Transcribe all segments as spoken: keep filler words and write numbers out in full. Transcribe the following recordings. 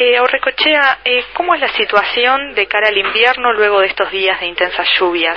Eh, Aurrecoechea, eh, ¿cómo es la situación de cara al invierno luego de estos días de intensas lluvias?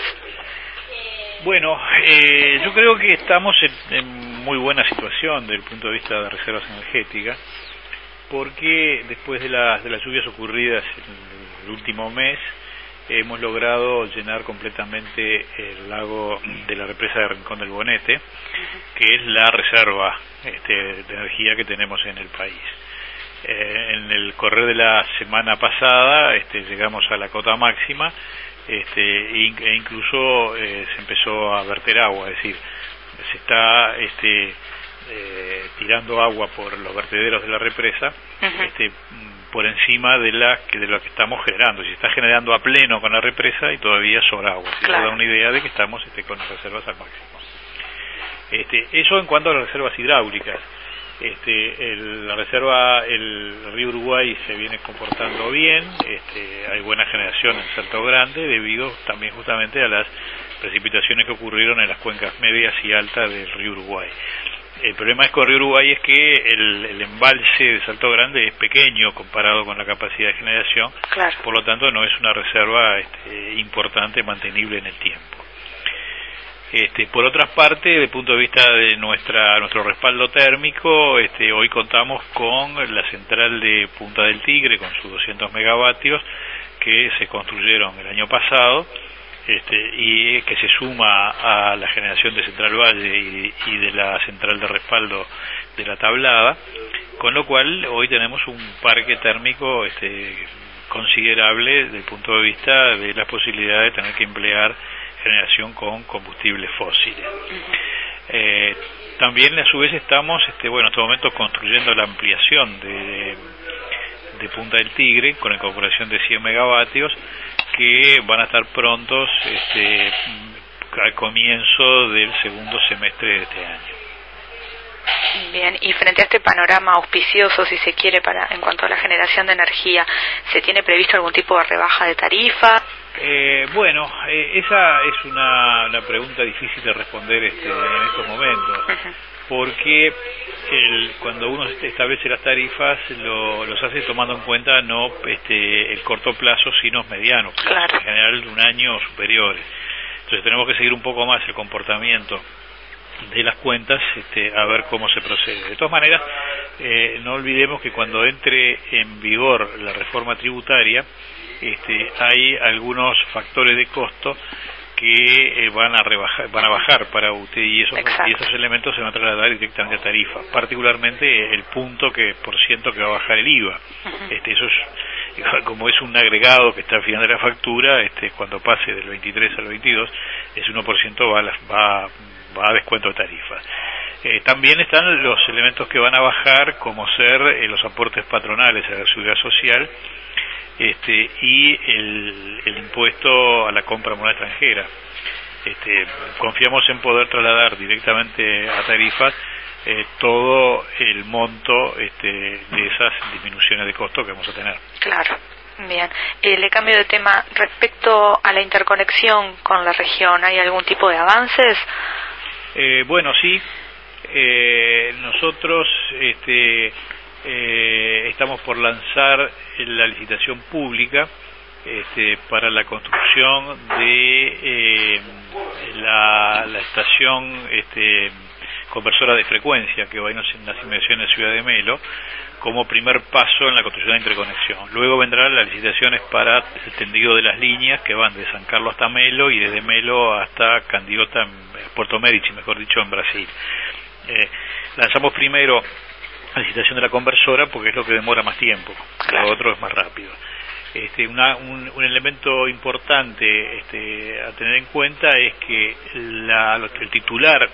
Bueno, eh, yo creo que estamos en, en muy buena situación desde el punto de vista de reservas energéticas, porque después de las, de las lluvias ocurridas en el último mes, hemos logrado llenar completamente el lago de la represa de Rincón del Bonete, que es la reserva este, de energía que tenemos en el país. Eh, en el correr de la semana pasada este, llegamos a la cota máxima este, e incluso eh, se empezó a verter agua, es decir, se está este, eh, tirando agua por los vertederos de la represa uh-huh. este, por encima de la que de lo que estamos generando. Se está generando a pleno con la represa y todavía sobra agua. Eso claro. da una idea de que estamos este, con las reservas al máximo. Este, eso en cuanto a las reservas hidráulicas. Este, el, la reserva, el río Uruguay se viene comportando bien, este, hay buena generación en Salto Grande debido también justamente a las precipitaciones que ocurrieron en las cuencas medias y altas del río Uruguay. El problema es con el río Uruguay es que el, el embalse de Salto Grande es pequeño comparado con la capacidad de generación, claro. por lo tanto no es una reserva este, importante, mantenible en el tiempo. Este, por otra parte, desde el punto de vista de nuestra nuestro respaldo térmico, este, hoy contamos con la central de Punta del Tigre con sus doscientos megavatios que se construyeron el año pasado este, y que se suma a la generación de Central Valle y, y de la central de respaldo de la Tablada, con lo cual hoy tenemos un parque térmico este, considerable desde el punto de vista de la posibilidad de tener que emplear generación con combustibles fósiles. Uh-huh. Eh, también a su vez estamos, este, bueno, en este momento construyendo la ampliación de, de Punta del Tigre con la incorporación de cien megavatios que van a estar prontos este, al comienzo del segundo semestre de este año. Bien, y frente a este panorama auspicioso, si se quiere, para en cuanto a la generación de energía, ¿se tiene previsto algún tipo de rebaja de tarifa? Eh, bueno, eh, esa es una, una pregunta difícil de responder este, en estos momentos, uh-huh. porque el, cuando uno establece las tarifas lo, los hace tomando en cuenta no este, el corto plazo, sino mediano plazo, claro. en general de un año o superiores. Entonces tenemos que seguir un poco más el comportamiento de las cuentas este, a ver cómo se procede. De todas maneras, eh, no olvidemos que cuando entre en vigor la reforma tributaria, este, hay algunos factores de costo que eh, van a rebajar, van a bajar para U T E y esos, y esos elementos se van a trasladar directamente a tarifa, particularmente el punto que por ciento que va a bajar el I V A. Uh-huh. Este, eso es, como es un agregado que está al final de la factura, este, cuando pase del veintitrés al veintidós, ese uno por ciento va a, la, va, va a descuento de tarifa. Eh, también están los elementos que van a bajar, como ser eh, los aportes patronales a la seguridad social, Este, y el, el impuesto a la compra de moneda extranjera. Este, confiamos en poder trasladar directamente a tarifas eh, todo el monto este, de esas disminuciones de costo que vamos a tener. Claro, bien. Eh, le cambio de tema. Respecto a la interconexión con la región, ¿hay algún tipo de avances? Eh, bueno, sí. Eh, nosotros... Este, Eh, estamos por lanzar la licitación pública este, para la construcción de eh, la, la estación este, conversora de frecuencia que va en las inmediaciones de Ciudad de Melo como primer paso en la construcción de interconexión. Luego vendrán las licitaciones para el tendido de las líneas que van de San Carlos hasta Melo y desde Melo hasta Candiota, Puerto Medici, mejor dicho, en Brasil. Eh, lanzamos primero la licitación de la conversora porque es lo que demora más tiempo, claro. Lo otro es más rápido. Este, una, un, un elemento importante este, a tener en cuenta es que la, el titular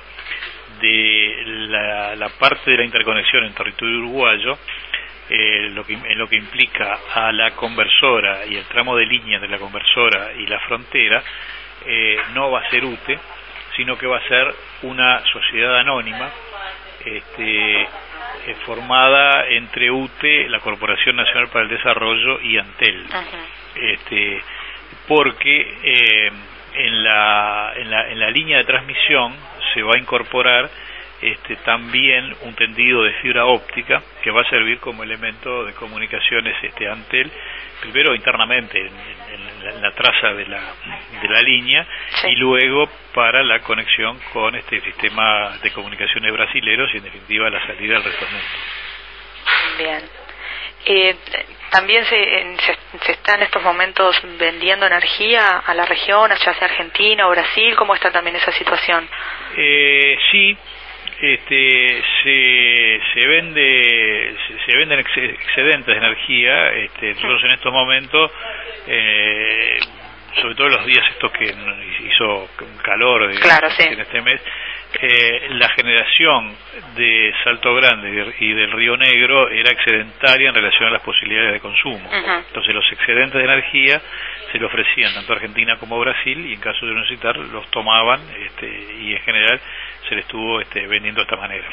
de la, la parte de la interconexión en territorio uruguayo, eh, lo que, en lo que implica a la conversora y el tramo de líneas de la conversora y la frontera, eh, no va a ser U T E, sino que va a ser una sociedad anónima este, eh, formada entre U T E, la Corporación Nacional para el Desarrollo y Antel. Uh-huh. Este, porque eh, en, la, en, la, en la línea de transmisión se va a incorporar este, también un tendido de fibra óptica que va a servir como elemento de comunicaciones este, Antel, primero internamente en, en, la, en la traza de la, de la línea, sí, y luego para la conexión con este sistema de comunicaciones brasileros y en definitiva la salida al resto del mundo. Bien. Eh, también se, se, se está en estos momentos vendiendo energía a la región, ya sea Argentina o Brasil. ¿Cómo está también esa situación? Eh, sí, este, se, se vende, se, se venden excedentes de energía. Este, nosotros en estos momentos, eh, sobre todo los días estos que hizo calor, digamos, claro, sí, en este mes, eh, la generación de Salto Grande y del Río Negro era excedentaria en relación a las posibilidades de consumo. Uh-huh. Entonces los excedentes de energía se le ofrecían tanto a Argentina como a Brasil, y en caso de necesitar los tomaban, este, y en general se les estuvo este, vendiendo de esta manera.